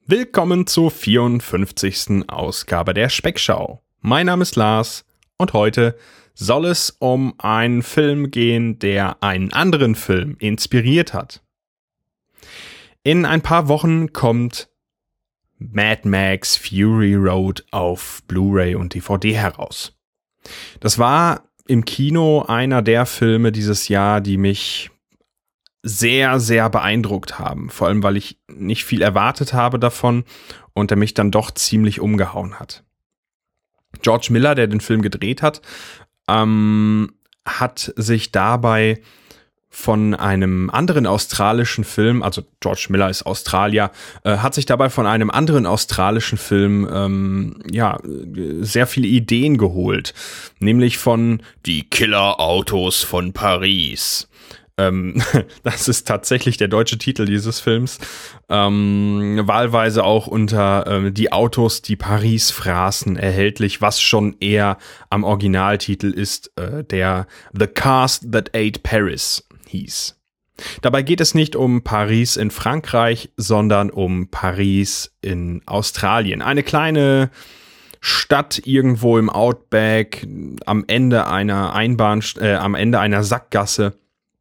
Willkommen zur 54. Ausgabe der Speckschau. Mein Name ist Lars und heute soll es um einen Film gehen, der einen anderen Film inspiriert hat. In ein paar Wochen kommt Mad Max Fury Road auf Blu-ray und DVD heraus. Das war im Kino einer der Filme dieses Jahr, die mich sehr, sehr beeindruckt haben. Vor allem, weil ich nicht viel erwartet habe davon und er mich dann doch ziemlich umgehauen hat. George Miller, der den Film gedreht hat, hat sich dabei von einem anderen australischen Film, also George Miller ist Australier, hat sich dabei von einem anderen australischen Film sehr viele Ideen geholt. Nämlich von Die Killer-Autos von Paris. Das ist tatsächlich der deutsche Titel dieses Films. Wahlweise auch unter Die Autos, die Paris fraßen erhältlich, was schon eher am Originaltitel ist, der The Cars That Ate Paris hieß. Dabei geht es nicht um Paris in Frankreich, sondern um Paris in Australien. Eine kleine Stadt irgendwo im Outback, am Ende einer Sackgasse,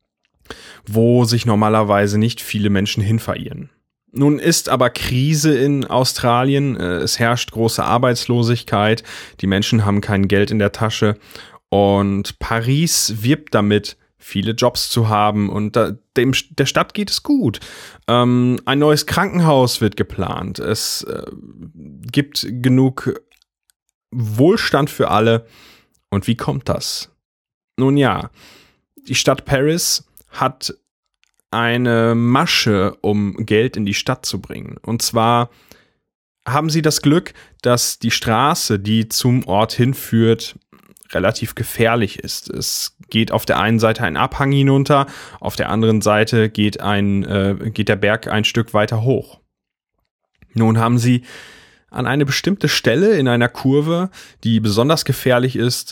wo sich normalerweise nicht viele Menschen hin verirren. Nun ist aber Krise in Australien, es herrscht große Arbeitslosigkeit, die Menschen haben kein Geld in der Tasche und Paris wirbt damit, viele Jobs zu haben und der Stadt geht es gut. Ein neues Krankenhaus wird geplant, es gibt genug Wohlstand für alle. Und wie kommt das? Nun ja, die Stadt Paris hat eine Masche, um Geld in die Stadt zu bringen. Und zwar haben sie das Glück, dass die Straße, die zum Ort hinführt, relativ gefährlich ist. Es geht auf der einen Seite ein Abhang hinunter, auf der anderen Seite geht der Berg ein Stück weiter hoch. Nun haben sie an eine bestimmte Stelle in einer Kurve, die besonders gefährlich ist,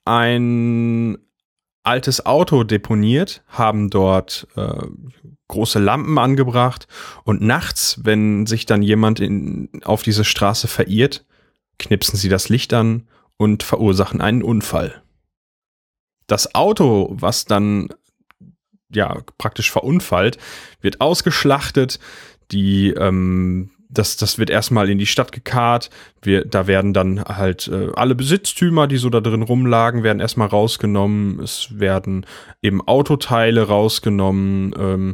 ein altes Auto deponiert, haben dort große Lampen angebracht und nachts, wenn sich dann jemand auf diese Straße verirrt, knipsen sie das Licht an und verursachen einen Unfall. Das Auto, was dann praktisch verunfallt, wird ausgeschlachtet, das wird erstmal in die Stadt gekarrt, da werden dann halt alle Besitztümer, die so da drin rumlagen, werden erstmal rausgenommen, es werden eben Autoteile rausgenommen,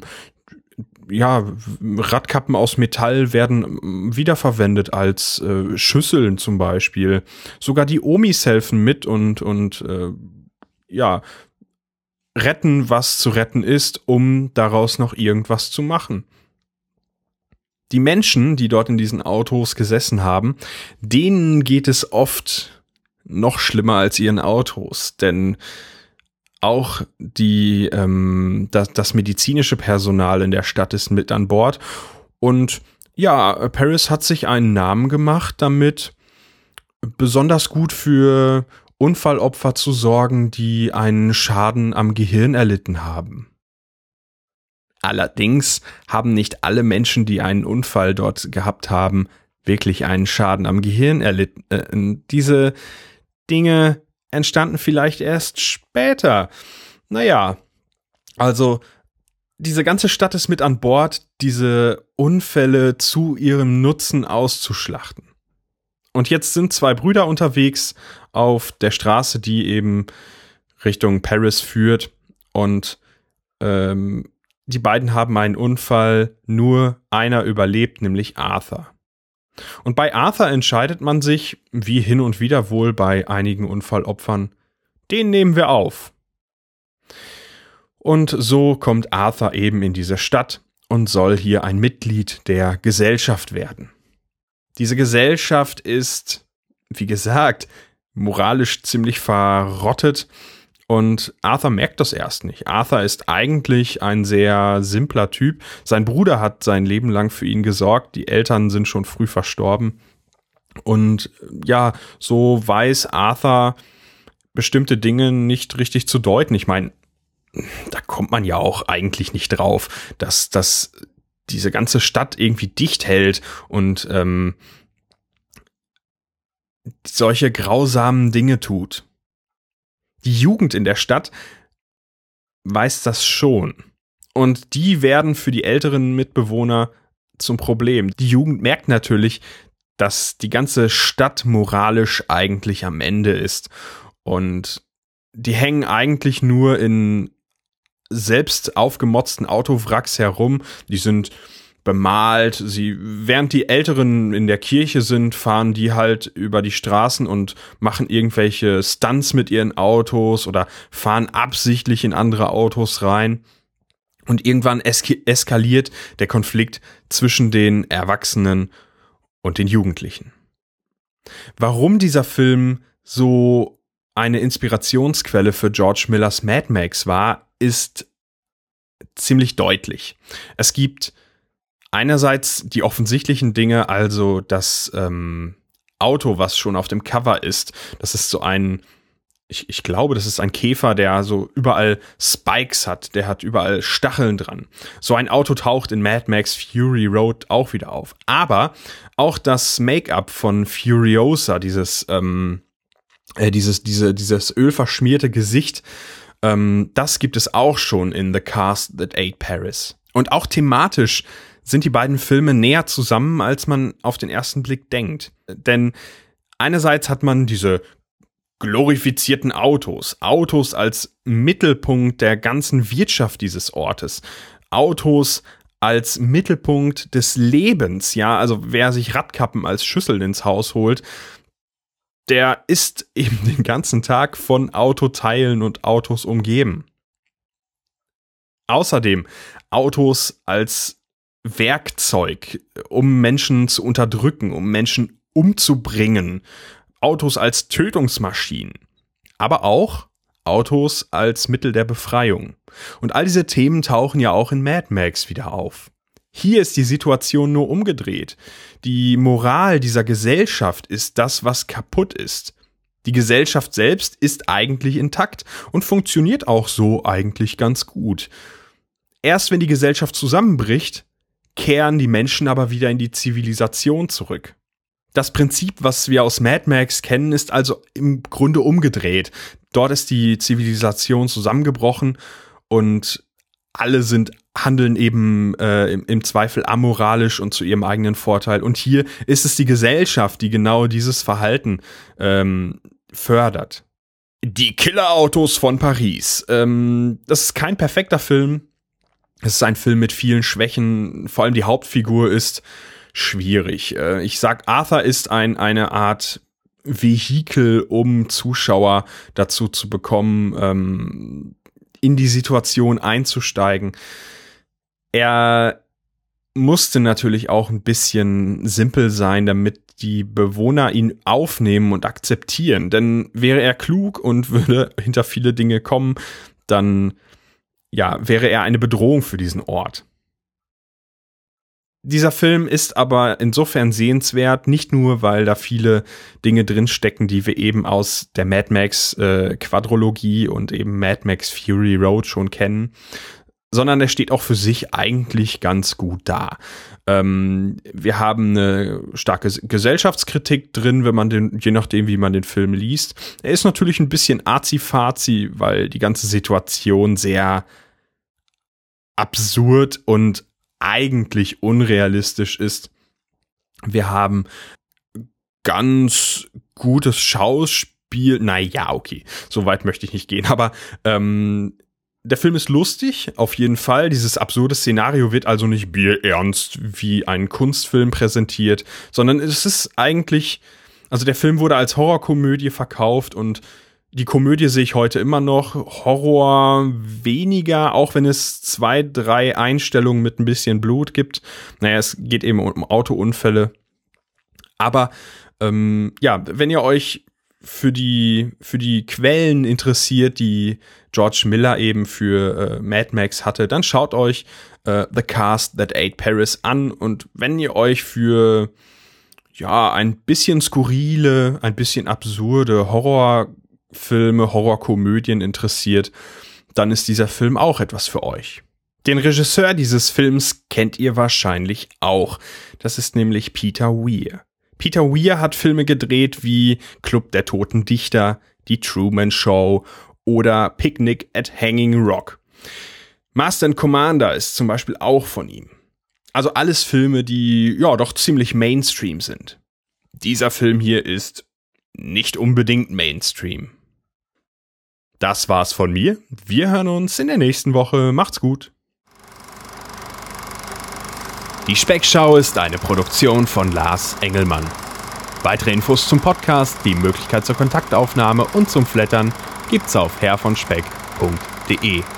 Radkappen aus Metall werden wiederverwendet als Schüsseln zum Beispiel. Sogar die Omis helfen mit und retten, was zu retten ist, um daraus noch irgendwas zu machen. Die Menschen, die dort in diesen Autos gesessen haben, denen geht es oft noch schlimmer als ihren Autos, denn auch das medizinische Personal in der Stadt ist mit an Bord. Und ja, Paris hat sich einen Namen gemacht, damit besonders gut für Unfallopfer zu sorgen, die einen Schaden am Gehirn erlitten haben. Allerdings haben nicht alle Menschen, die einen Unfall dort gehabt haben, wirklich einen Schaden am Gehirn erlitten. Diese Dinge entstanden vielleicht erst später. Naja, also diese ganze Stadt ist mit an Bord, diese Unfälle zu ihrem Nutzen auszuschlachten. Und jetzt sind zwei Brüder unterwegs auf der Straße, die eben Richtung Paris führt und die beiden haben einen Unfall, nur einer überlebt, nämlich Arthur. Und bei Arthur entscheidet man sich, wie hin und wieder wohl bei einigen Unfallopfern, den nehmen wir auf. Und so kommt Arthur eben in diese Stadt und soll hier ein Mitglied der Gesellschaft werden. Diese Gesellschaft ist, wie gesagt, moralisch ziemlich verrottet. Und Arthur merkt das erst nicht. Arthur ist eigentlich ein sehr simpler Typ. Sein Bruder hat sein Leben lang für ihn gesorgt. Die Eltern sind schon früh verstorben. Und ja, so weiß Arthur bestimmte Dinge nicht richtig zu deuten. Ich meine, da kommt man ja auch eigentlich nicht drauf, dass diese ganze Stadt irgendwie dicht hält und solche grausamen Dinge tut. Die Jugend in der Stadt weiß das schon. Und die werden für die älteren Mitbewohner zum Problem. Die Jugend merkt natürlich, dass die ganze Stadt moralisch eigentlich am Ende ist. Und die hängen eigentlich nur in selbst aufgemotzten Autowracks herum. Die sind bemalt. Während die Älteren in der Kirche sind, fahren die halt über die Straßen und machen irgendwelche Stunts mit ihren Autos oder fahren absichtlich in andere Autos rein. Und irgendwann eskaliert der Konflikt zwischen den Erwachsenen und den Jugendlichen. Warum dieser Film so eine Inspirationsquelle für George Millers Mad Max war, ist ziemlich deutlich. Es gibt einerseits die offensichtlichen Dinge, also das Auto, was schon auf dem Cover ist. Das ist so ein, ich glaube, das ist ein Käfer, der so überall Spikes hat. Der hat überall Stacheln dran. So ein Auto taucht in Mad Max Fury Road auch wieder auf. Aber auch das Make-up von Furiosa, dieses ölverschmierte Gesicht, das gibt es auch schon in The Cast That Ate Paris. Und auch thematisch sind die beiden Filme näher zusammen, als man auf den ersten Blick denkt. Denn einerseits hat man diese glorifizierten Autos als Mittelpunkt der ganzen Wirtschaft dieses Ortes. Autos als Mittelpunkt des Lebens, ja, also wer sich Radkappen als Schüssel ins Haus holt, der ist eben den ganzen Tag von Autoteilen und Autos umgeben. Außerdem Autos als Werkzeug, um Menschen zu unterdrücken, um Menschen umzubringen. Autos als Tötungsmaschinen. Aber auch Autos als Mittel der Befreiung. Und all diese Themen tauchen ja auch in Mad Max wieder auf. Hier ist die Situation nur umgedreht. Die Moral dieser Gesellschaft ist das, was kaputt ist. Die Gesellschaft selbst ist eigentlich intakt und funktioniert auch so eigentlich ganz gut. Erst wenn die Gesellschaft zusammenbricht, kehren die Menschen aber wieder in die Zivilisation zurück. Das Prinzip, was wir aus Mad Max kennen, ist also im Grunde umgedreht. Dort ist die Zivilisation zusammengebrochen und alle handeln eben im Zweifel amoralisch und zu ihrem eigenen Vorteil. Und hier ist es die Gesellschaft, die genau dieses Verhalten fördert. Die Killerautos von Paris. Das ist kein perfekter Film. Es ist ein Film mit vielen Schwächen. Vor allem die Hauptfigur ist schwierig. Ich sag, Arthur ist eine Art Vehikel, um Zuschauer dazu zu bekommen, in die Situation einzusteigen. Er musste natürlich auch ein bisschen simpel sein, damit die Bewohner ihn aufnehmen und akzeptieren. Denn wäre er klug und würde hinter viele Dinge kommen, dann wäre er eine Bedrohung für diesen Ort. Dieser Film ist aber insofern sehenswert, nicht nur, weil da viele Dinge drinstecken, die wir eben aus der Mad Max Quadrologie und eben Mad Max Fury Road schon kennen, sondern er steht auch für sich eigentlich ganz gut da. Wir haben eine starke Gesellschaftskritik drin, wenn man je nachdem, wie man den Film liest. Er ist natürlich ein bisschen arzi-fazi, weil die ganze Situation sehr absurd und eigentlich unrealistisch ist. Wir haben ganz gutes Schauspiel. Naja, okay, so weit möchte ich nicht gehen. Aber der Film ist lustig, auf jeden Fall. Dieses absurde Szenario wird also nicht bierernst wie ein Kunstfilm präsentiert, sondern es ist eigentlich, also der Film wurde als Horrorkomödie verkauft und die Komödie sehe ich heute immer noch. Horror weniger, auch wenn es 2, 3 Einstellungen mit ein bisschen Blut gibt. Naja, es geht eben um Autounfälle. Aber wenn ihr euch für die Quellen interessiert, die George Miller eben für Mad Max hatte, dann schaut euch The Cast That Ate Paris an. Und wenn ihr euch für ein bisschen skurrile, ein bisschen absurde Horrorfilme, Horrorkomödien interessiert, dann ist dieser Film auch etwas für euch. Den Regisseur dieses Films kennt ihr wahrscheinlich auch. Das ist nämlich Peter Weir. Peter Weir hat Filme gedreht wie Club der Toten Dichter, Die Truman Show oder Picnic at Hanging Rock. Master and Commander ist zum Beispiel auch von ihm. Also alles Filme, die ja doch ziemlich Mainstream sind. Dieser Film hier ist nicht unbedingt Mainstream. Das war's von mir. Wir hören uns in der nächsten Woche. Macht's gut. Die Speckschau ist eine Produktion von Lars Engelmann. Weitere Infos zum Podcast, die Möglichkeit zur Kontaktaufnahme und zum Flattern gibt's auf herrvonspeck.de.